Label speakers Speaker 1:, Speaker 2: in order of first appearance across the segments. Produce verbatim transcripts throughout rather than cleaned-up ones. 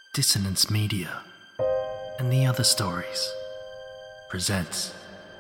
Speaker 1: Dissonance Media and the Other Stories presents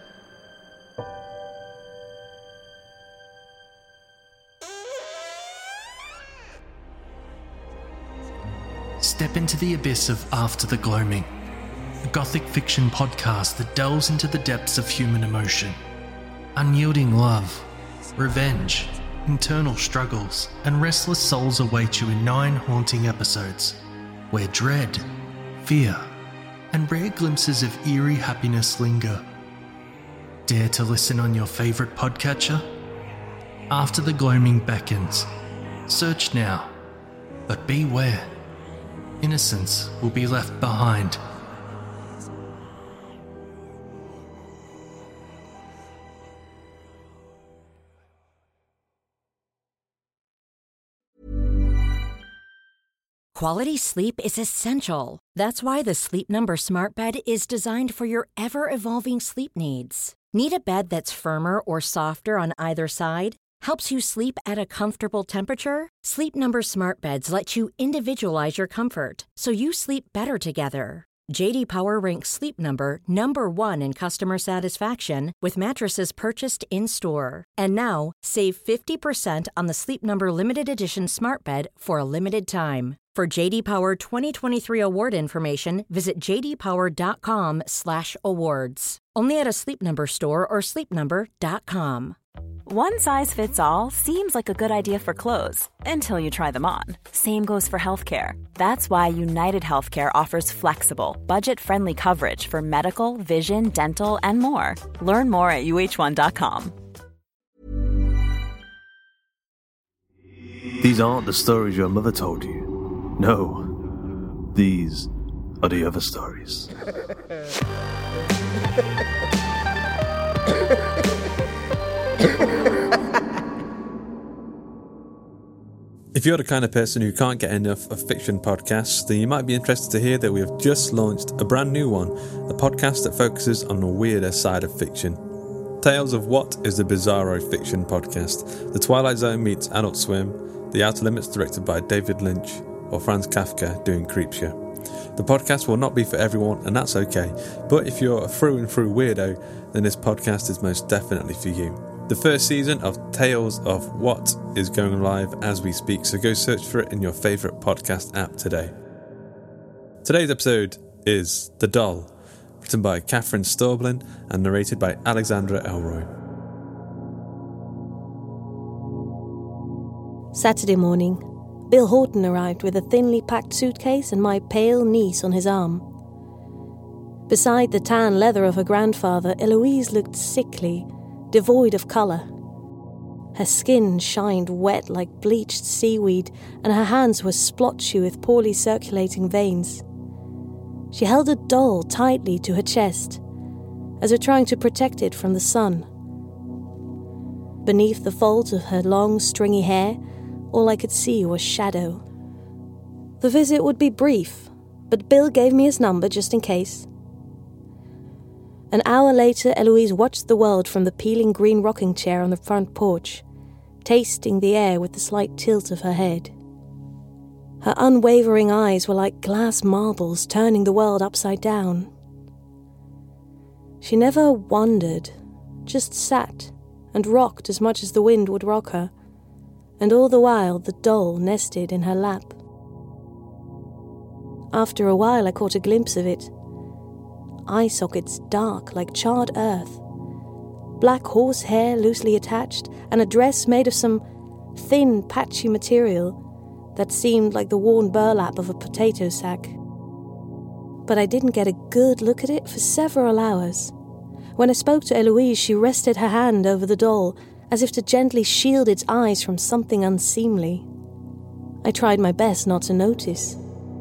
Speaker 1: Step into the abyss of After the Gloaming, a gothic fiction podcast that delves into the depths of human emotion. Unyielding love, revenge, internal struggles, and restless souls await you in nine haunting episodes, where dread, fear, and rare glimpses of eerie happiness linger. Dare to listen on your favourite podcatcher? After the Gloaming beckons. Search now, but beware. Innocence will be left behind.
Speaker 2: Quality sleep is essential. That's why the Sleep Number Smart Bed is designed for your ever-evolving sleep needs. Need a bed that's firmer or softer on either side? Helps you sleep at a comfortable temperature? Sleep Number Smart Beds let you individualize your comfort, so you sleep better together. J D Power ranks Sleep Number number one in customer satisfaction with mattresses purchased in-store. And now, save fifty percent on the Sleep Number Limited Edition Smart Bed for a limited time. For J D Power twenty twenty-three award information, visit j d power dot com slash awards. Only at a Sleep Number store or sleep number dot com.
Speaker 3: One size fits all seems like a good idea for clothes until you try them on. Same goes for healthcare. That's why United Healthcare offers flexible, budget-friendly coverage for medical, vision, dental, and more. Learn more at u h one dot com.
Speaker 4: These aren't the stories your mother told you. No, these are the other stories.
Speaker 5: If you're the kind of person who can't get enough of fiction podcasts, then you might be interested to hear that we have just launched a brand new one, a podcast that focuses on the weirder side of fiction. Tales of What is the Bizarro Fiction Podcast. The Twilight Zone meets Adult Swim, The Outer Limits directed by David Lynch, or Franz Kafka doing Creepshow. The podcast will not be for everyone, and that's okay, but if you're a through and through weirdo, then this podcast is most definitely for you. The first season of Tales of What is going live as we speak, so go search for it in your favourite podcast app today. Today's episode is The Doll, written by Catherine Storblin and narrated by Alexandra Elroy.
Speaker 6: Saturday morning, Bill Horton arrived with a thinly packed suitcase and my pale niece on his arm. Beside the tan leather of her grandfather, Eloise looked sickly, devoid of colour. Her skin shined wet like bleached seaweed, and her hands were splotchy with poorly circulating veins. She held a doll tightly to her chest, as if trying to protect it from the sun. Beneath the folds of her long, stringy hair, all I could see was shadow. The visit would be brief, but Bill gave me his number just in case. An hour later, Eloise watched the world from the peeling green rocking chair on the front porch, tasting the air with the slight tilt of her head. Her unwavering eyes were like glass marbles turning the world upside down. She never wondered, just sat and rocked as much as the wind would rock her, and all the while the doll nested in her lap. After a while I caught a glimpse of it. Eye sockets dark like charred earth, black horsehair loosely attached, and a dress made of some thin, patchy material that seemed like the worn burlap of a potato sack. But I didn't get a good look at it for several hours. When I spoke to Eloise, she rested her hand over the doll, as if to gently shield its eyes from something unseemly. I tried my best not to notice.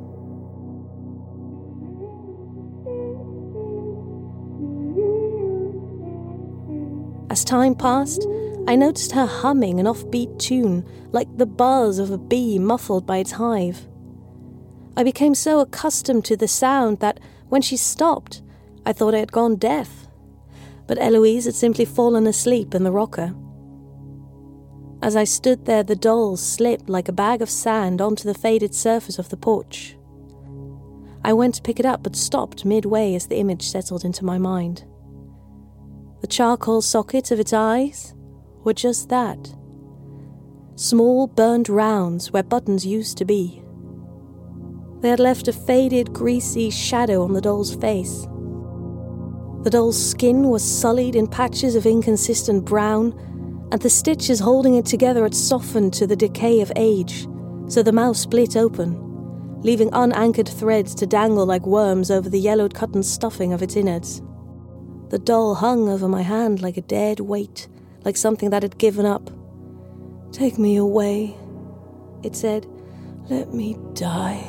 Speaker 6: As time passed, I noticed her humming an offbeat tune, like the buzz of a bee muffled by its hive. I became so accustomed to the sound that, when she stopped, I thought I had gone deaf. But Eloise had simply fallen asleep in the rocker. As I stood there, the doll slipped like a bag of sand onto the faded surface of the porch. I went to pick it up but stopped midway as the image settled into my mind. The charcoal sockets of its eyes were just that. Small burnt rounds where buttons used to be. They had left a faded, greasy shadow on the doll's face. The doll's skin was sullied in patches of inconsistent brown, and the stitches holding it together had softened to the decay of age, so the mouth split open, leaving unanchored threads to dangle like worms over the yellowed cotton stuffing of its innards. The doll hung over my hand like a dead weight, like something that had given up. "Take me away," it said. "Let me die."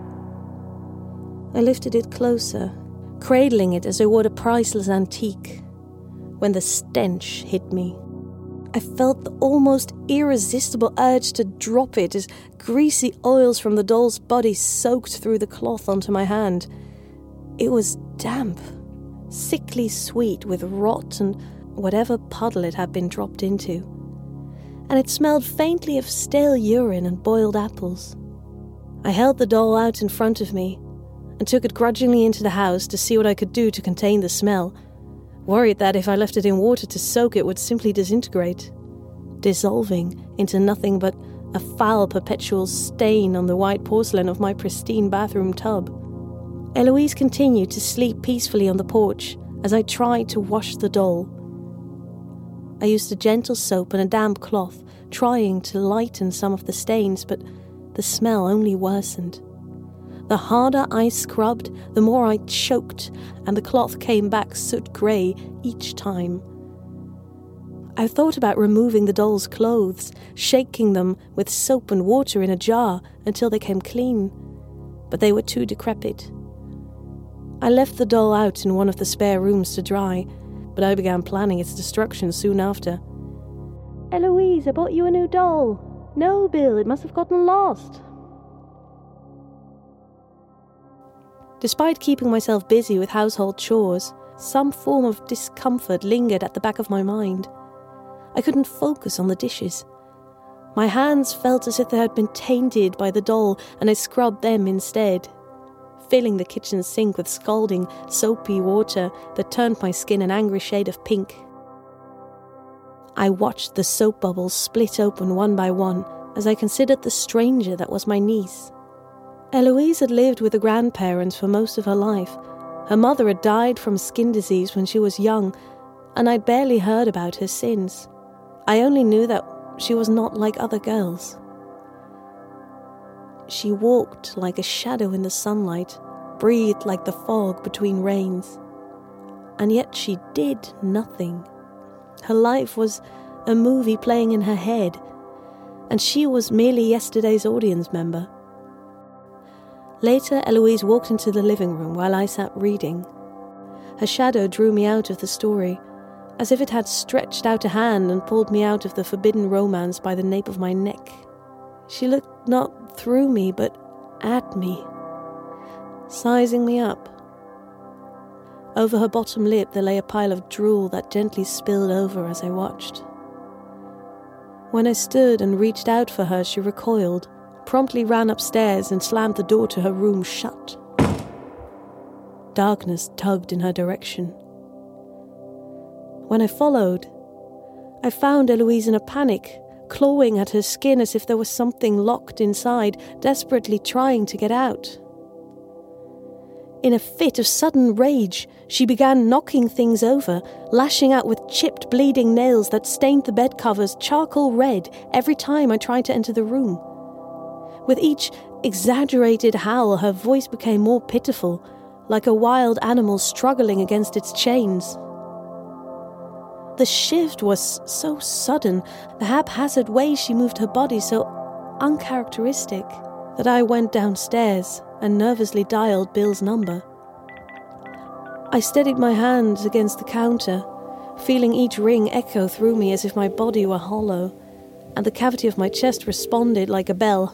Speaker 6: I lifted it closer, cradling it as I would a priceless antique, when the stench hit me. I felt the almost irresistible urge to drop it as greasy oils from the doll's body soaked through the cloth onto my hand. It was damp, sickly sweet with rot and whatever puddle it had been dropped into, and it smelled faintly of stale urine and boiled apples. I held the doll out in front of me and took it grudgingly into the house to see what I could do to contain the smell, worried that if I left it in water to soak it would simply disintegrate, dissolving into nothing but a foul perpetual stain on the white porcelain of my pristine bathroom tub. Eloise continued to sleep peacefully on the porch as I tried to wash the doll. I used a gentle soap and a damp cloth, trying to lighten some of the stains, but the smell only worsened. The harder I scrubbed, the more I choked, and the cloth came back soot grey each time. I thought about removing the doll's clothes, shaking them with soap and water in a jar until they came clean, but they were too decrepit. I left the doll out in one of the spare rooms to dry, but I began planning its destruction soon after. "Eloise, I bought you a new doll." "No, Bill, it must have gotten lost." Despite keeping myself busy with household chores, some form of discomfort lingered at the back of my mind. I couldn't focus on the dishes. My hands felt as if they had been tainted by the doll, and I scrubbed them instead, filling the kitchen sink with scalding, soapy water that turned my skin an angry shade of pink. I watched the soap bubbles split open one by one as I considered the stranger that was my niece. Eloise had lived with her grandparents for most of her life. Her mother had died from skin disease when she was young, and I'd barely heard about her since. I only knew that she was not like other girls. She walked like a shadow in the sunlight, breathed like the fog between rains. And yet she did nothing. Her life was a movie playing in her head, and she was merely yesterday's audience member. Later, Eloise walked into the living room while I sat reading. Her shadow drew me out of the story, as if it had stretched out a hand and pulled me out of the forbidden romance by the nape of my neck. She looked not through me, but at me, sizing me up. Over her bottom lip there lay a pile of drool that gently spilled over as I watched. When I stood and reached out for her, she recoiled, promptly ran upstairs and slammed the door to her room shut. Darkness tugged in her direction. When I followed, I found Eloise in a panic, clawing at her skin as if there was something locked inside, desperately trying to get out. In a fit of sudden rage, she began knocking things over, lashing out with chipped, bleeding nails that stained the bed covers charcoal red every time I tried to enter the room. With each exaggerated howl, her voice became more pitiful, like a wild animal struggling against its chains. The shift was so sudden, the haphazard way she moved her body so uncharacteristic, that I went downstairs and nervously dialed Bill's number. I steadied my hands against the counter, feeling each ring echo through me as if my body were hollow, and the cavity of my chest responded like a bell.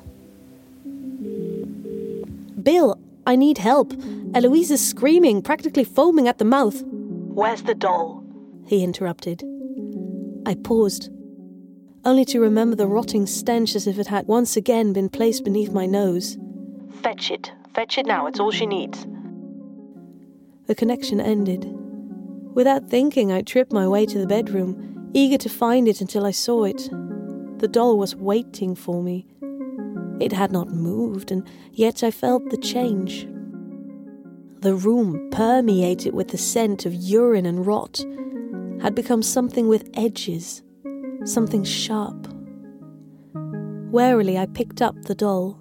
Speaker 6: "Bill, I need help. Eloise is screaming, practically foaming at the mouth."
Speaker 7: "Where's the doll?"
Speaker 6: he interrupted. I paused, only to remember the rotting stench as if it had once again been placed beneath my nose.
Speaker 7: "Fetch it.
Speaker 6: fetch it now, it's all she needs. The connection ended. Without thinking, I tripped my way to the bedroom, eager to find it until I saw it. The doll was waiting for me. It had not moved, and yet I felt the change. The room, permeated with the scent of urine and rot, had become something with edges, something sharp. Warily, I picked up the doll.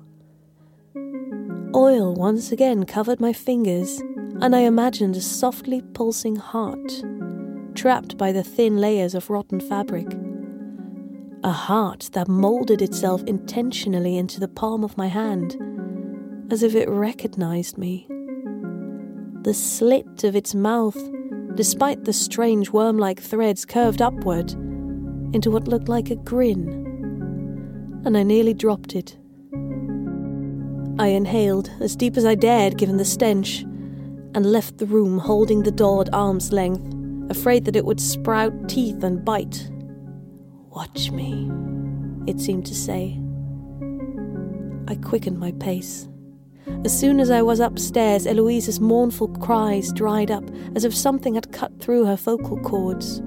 Speaker 6: Oil once again covered my fingers, and I imagined a softly pulsing heart, trapped by the thin layers of rotten fabric. A heart that moulded itself intentionally into the palm of my hand, as if it recognized me. The slit of its mouth, despite the strange worm-like threads, curved upward into what looked like a grin, and I nearly dropped it. I inhaled as deep as I dared given the stench, and left the room holding the doll at arm's length, afraid that it would sprout teeth and bite. "Watch me," it seemed to say. I quickened my pace. As soon as I was upstairs, Eloise's mournful cries dried up, as if something had cut through her vocal cords.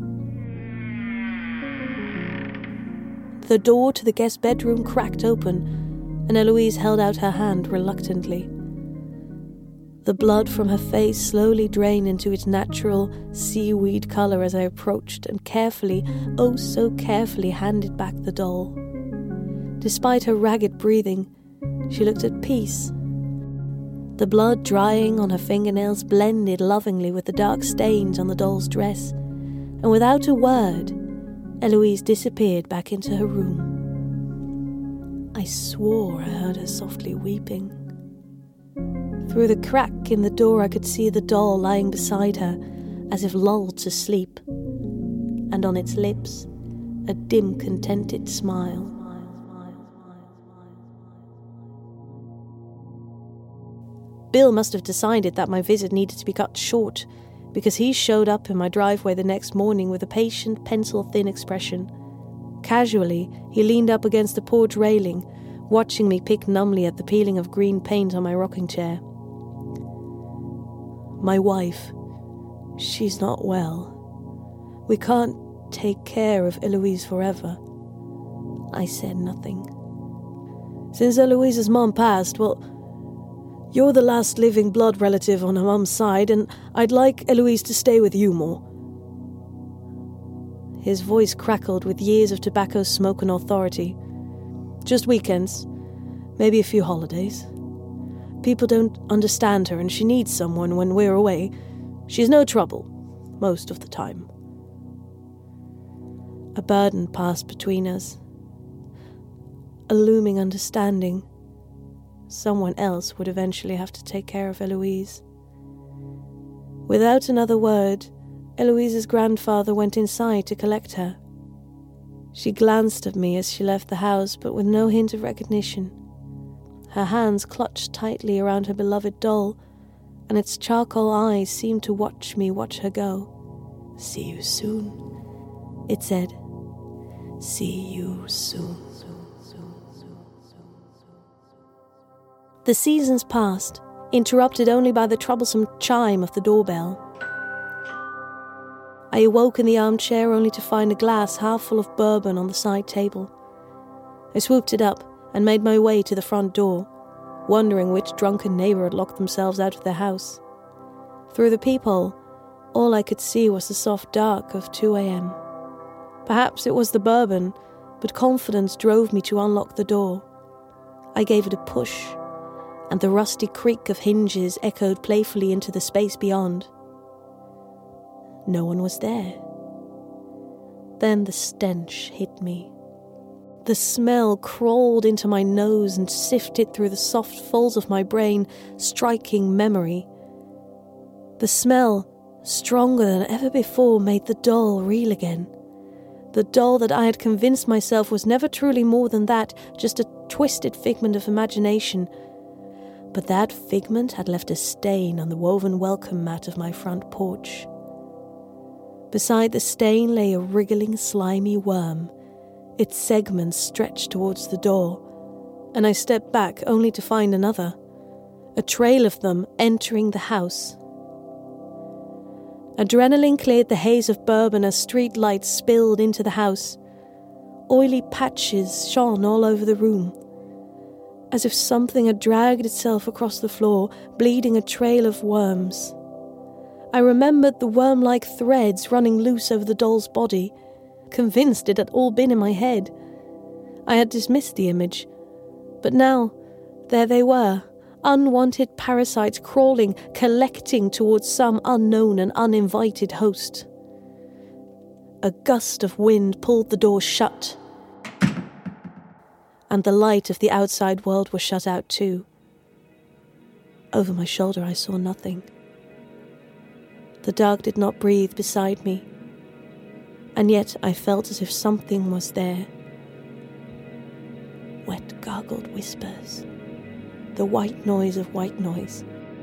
Speaker 6: The door to the guest bedroom cracked open, and Eloise held out her hand reluctantly. The blood from her face slowly drained into its natural seaweed colour as I approached and carefully, oh so carefully, handed back the doll. Despite her ragged breathing, she looked at peace. The blood drying on her fingernails blended lovingly with the dark stains on the doll's dress, and without a word, Eloise disappeared back into her room. I swore I heard her softly weeping. Through the crack in the door I could see the doll lying beside her, as if lulled to sleep, and on its lips a dim, contented smile. Bill must have decided that my visit needed to be cut short, because he showed up in my driveway the next morning with a patient, pencil-thin expression. Casually, he leaned up against the porch railing, watching me pick numbly at the peeling of green paint on my rocking chair. "My wife, she's not well. We can't take care of Eloise forever." I said nothing. "Since Eloise's mom passed, well, you're the last living blood relative on her mum's side, and I'd like Eloise to stay with you more." His voice crackled with years of tobacco smoke and authority. "Just weekends, maybe a few holidays. People don't understand her, and she needs someone when we're away. She's no trouble, most of the time." A burden passed between us. A looming understanding. Someone else would eventually have to take care of Eloise. Without another word, Eloise's grandfather went inside to collect her. She glanced at me as she left the house, but with no hint of recognition. Her hands clutched tightly around her beloved doll, and its charcoal eyes seemed to watch me watch her go. "See you soon," it said. "See you soon." The seasons passed, interrupted only by the troublesome chime of the doorbell. I awoke in the armchair only to find a glass half full of bourbon on the side table. I swooped it up and made my way to the front door, wondering which drunken neighbour had locked themselves out of their house. Through the peephole, all I could see was the soft dark of two a.m. Perhaps it was the bourbon, but confidence drove me to unlock the door. I gave it a push, and the rusty creak of hinges echoed playfully into the space beyond. No one was there. Then the stench hit me. The smell crawled into my nose and sifted through the soft folds of my brain, striking memory. The smell, stronger than ever before, made the doll real again. The doll that I had convinced myself was never truly more than that, just a twisted figment of imagination. But that figment had left a stain on the woven welcome mat of my front porch. Beside the stain lay a wriggling, slimy worm. Its segments stretched towards the door, and I stepped back only to find another. a trail of them entering the house. Adrenaline cleared the haze of bourbon as street lights spilled into the house. Oily patches shone all over the room, as if something had dragged itself across the floor, bleeding a trail of worms. I remembered the worm-like threads running loose over the doll's body, convinced it had all been in my head. I had dismissed the image, but now, there they were, unwanted parasites crawling, collecting towards some unknown and uninvited host. A gust of wind pulled the door shut, and the light of the outside world was shut out too. Over my shoulder I saw nothing. The dog did not breathe beside me, and yet I felt as if something was there. Wet gargled whispers, the white noise of white noise.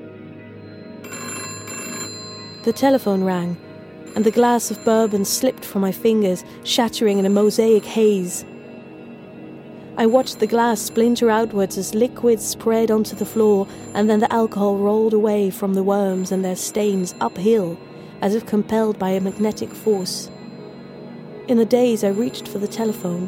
Speaker 6: The telephone rang, and the glass of bourbon slipped from my fingers, shattering in a mosaic haze. I watched the glass splinter outwards as liquid spread onto the floor, and then the alcohol rolled away from the worms and their stains uphill, as if compelled by a magnetic force. In a daze, I reached for the telephone.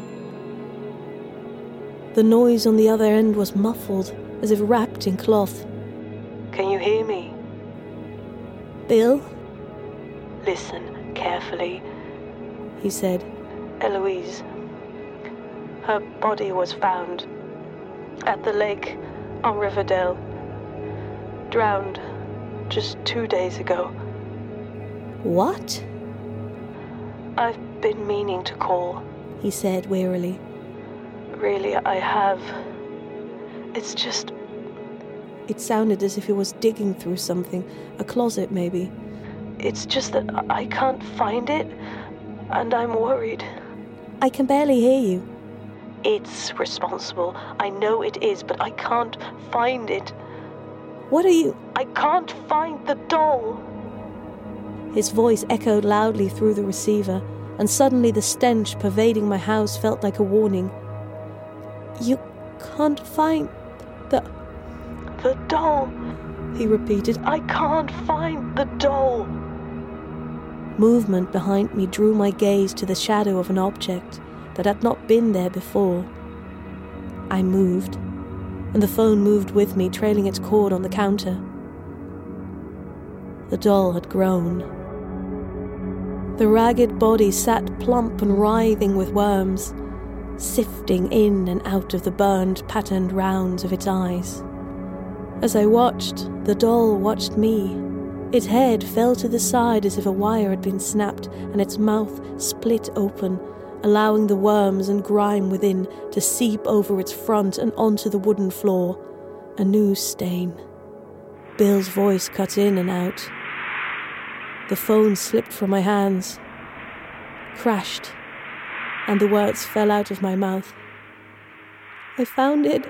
Speaker 6: The noise on the other end was muffled, as if wrapped in cloth. "Can you hear me?" "Bill?" "Listen carefully," he said. "Eloise. Her body was found at the lake on Riverdale. Drowned just two days ago." "What?" "I've been meaning to call," he said wearily. "Really, I have. It's just..." It sounded as if he was digging through something, a closet maybe. "It's just that I can't find it, and I'm worried." "I can barely hear you." "It's responsible. I know it is, but I can't find it." "What are you..." "I can't find the doll." His voice echoed loudly through the receiver, and suddenly the stench pervading my house felt like a warning. "You can't find the... the doll," he repeated. "I can't find the doll." Movement behind me drew my gaze to the shadow of an object that had not been there before. I moved, and the phone moved with me, trailing its cord on the counter. The doll had grown. The ragged body sat plump and writhing with worms, sifting in and out of the burned, patterned rounds of its eyes. As I watched, the doll watched me. Its head fell to the side as if a wire had been snapped, and its mouth split open, allowing the worms and grime within to seep over its front and onto the wooden floor. A new stain. Bill's voice cut in and out. The phone slipped from my hands, crashed, and the words fell out of my mouth. "I found it."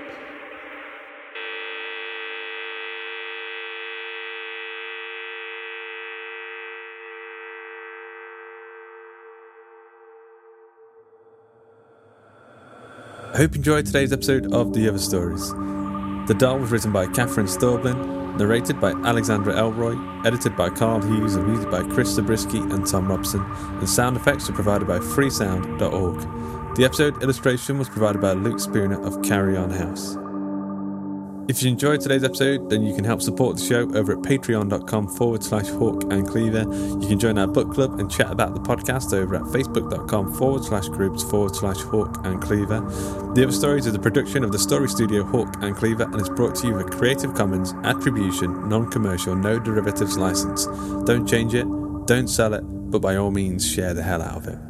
Speaker 5: I hope you enjoyed today's episode of The Other Stories. The Doll was written by Catherine Storblin, narrated by Alexandra Elroy, edited by Carl Hughes and music by Chris Zabriskie and Tom Robson, and sound effects were provided by freesound dot org. The episode illustration was provided by Luke Spooner of Carry On House. If you enjoyed today's episode, then you can help support the show over at patreon.com forward slash Hawk and Cleaver. You can join our book club and chat about the podcast over at facebook.com forward slash groups forward slash Hawk and Cleaver. The Other Stories is a production of the Story Studio Hawk and Cleaver and is brought to you with a Creative Commons Attribution Non-Commercial No Derivatives license. Don't change it, don't sell it, but by all means share the hell out of it.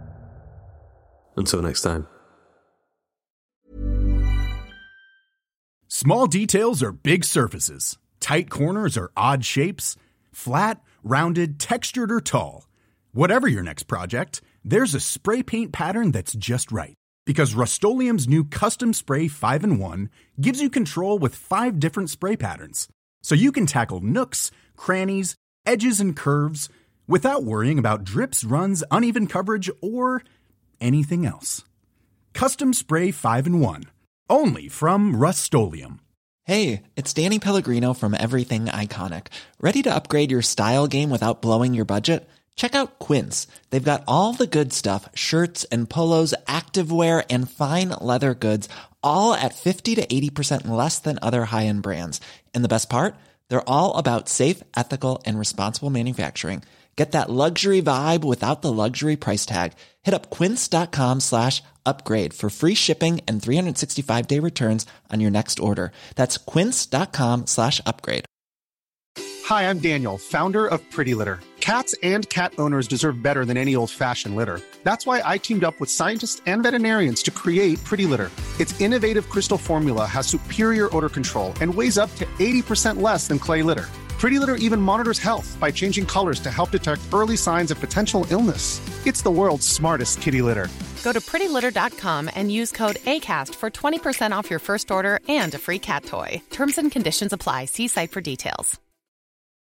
Speaker 4: Until next time.
Speaker 7: Small details are big surfaces. Tight corners are odd shapes. Flat, rounded, textured, or tall. Whatever your next project, there's a spray paint pattern that's just right. Because Rust-Oleum's new Custom Spray five in one gives you control with five different spray patterns. So you can tackle nooks, crannies, edges, and curves without worrying about drips, runs, uneven coverage, or anything else. Custom Spray five in one. Only from Rust-Oleum.
Speaker 8: Hey, it's Danny Pellegrino from Everything Iconic. Ready to upgrade your style game without blowing your budget? Check out Quince. They've got all the good stuff, shirts and polos, activewear, and fine leather goods, all at fifty to eighty percent less than other high-end brands. And the best part? They're all about safe, ethical, and responsible manufacturing. Get that luxury vibe without the luxury price tag. Hit up quince.com slash upgrade for free shipping and three sixty-five day returns on your next order. That's quince.com slash upgrade.
Speaker 9: Hi, I'm Daniel, founder of Pretty Litter. Cats and cat owners deserve better than any old-fashioned litter. That's why I teamed up with scientists and veterinarians to create Pretty Litter. Its innovative crystal formula has superior odor control and weighs up to eighty percent less than clay litter. Pretty Litter even monitors health by changing colors to help detect early signs of potential illness. It's the world's smartest kitty litter.
Speaker 10: Go to pretty litter dot com and use code ACAST for twenty percent off your first order and a free cat toy. Terms and conditions apply. See site for details.